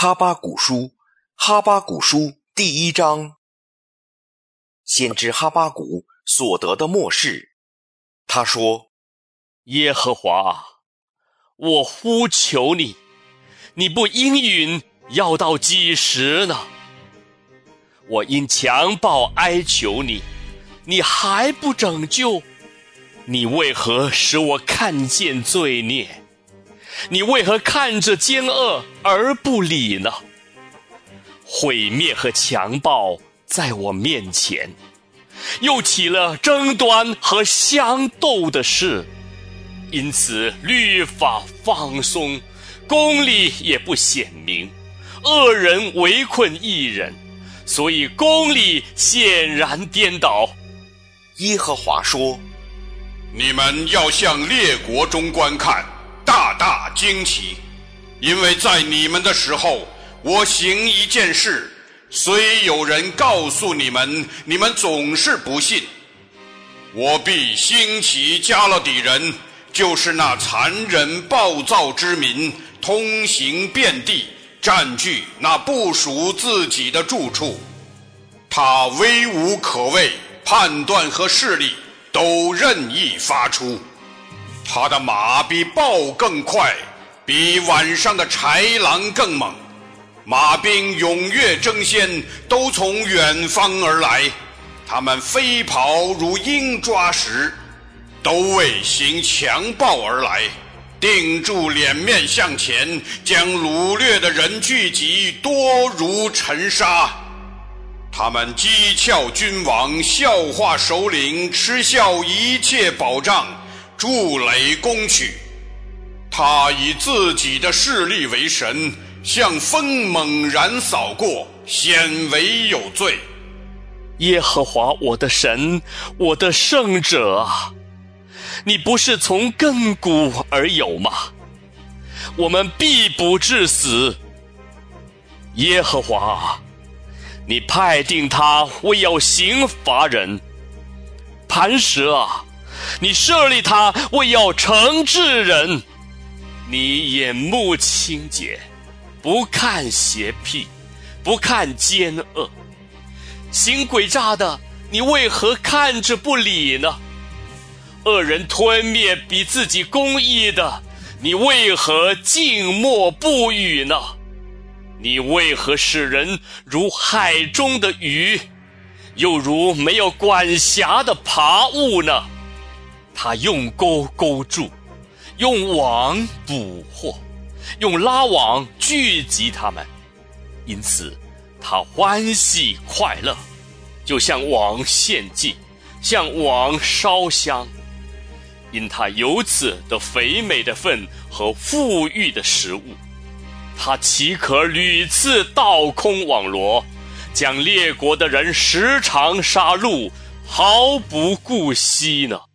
哈巴谷书，哈巴谷书第1章。先知哈巴谷所得的默示，他说： 耶和华，我呼求你，你不应允，要到几时呢？我因强暴哀求你，你还不拯救？你为何使我看见罪孽？你为何看着奸恶而不理呢？毁灭和强暴在我面前，又起了争端和相斗的事，因此律法放松，公理也不显明，恶人围困义人，所以公理显然颠倒。 耶和华说： 你们要向列国中观看，大大惊奇，因为在你们的时候，我行一件事，虽有人告诉你们，你们总是不信。我必兴起加勒底人，就是那残忍暴躁之民，通行遍地，占据那不属自己的住处。他威武可畏，判断和势力都任意发出。他的马比豹更快，比晚上的豺狼更猛。马兵踊跃争先，都从远方而来。他们飞跑如鹰抓食，都为行强暴而来。定住脸面向前，将掳掠的人聚集，多如尘沙。他们讥诮君王，笑话首领，嗤笑一切保障，筑垒攻取。他以自己的势力为神，像风猛然扫过，显为有罪。 耶和华我的神，我的圣者啊，你不是从亘古而有吗？我们必不致死。耶和华，你派定他为要刑罚人。磐石啊，你设立他为要惩治人。你眼目清洁，不看邪僻，不看奸恶。行诡诈的，你为何看着不理呢？恶人吞灭比自己公义的，你为何静默不语呢？你为何使人如海中的鱼，又如没有管辖的爬物呢？他用钩勾住，用网捕获，用拉网聚集他们，因此他欢喜快乐，就像网献祭，像网烧香。因他由此得肥美的份和富裕的食物，他岂可屡次倒空网罗，将列国的人时常杀戮，毫不顾惜呢？